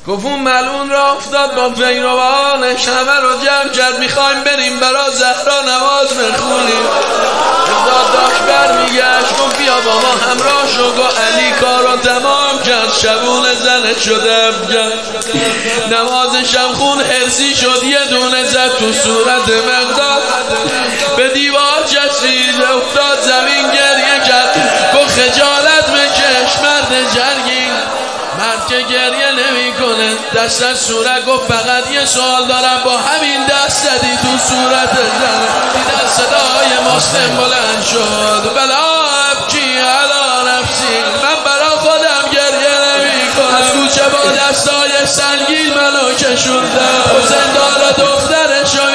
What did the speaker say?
گفت اون ملعون را افتاد با پیروانش، همه رو جمع کرد میخوایم بریم برا زهرا نماز بخونیم. افتاد داشت برمیگشت، گفت بیا با ما همراه شو. گفت علی کارو تمام کرد، شبون زنت شده افجر. نمازشم خون حرسی شد، یه دونه زد تو صورت مقداد، به دیوار چسبید افتاد زمین گریه کرد. گفت خجالت بکش مرد جرگین، مرد که گریه نمی کنه دست از صورت. گفت فقط یه سوال دارم، با همین دست زدی تو صورت زنه. دیدن صدای مسلم بلند شد، بلا ابکی علا نفسی، من برا خودم گریه نمی کنم. از کوچه با دستای سنگین منو کشوندم، زندان دخترشو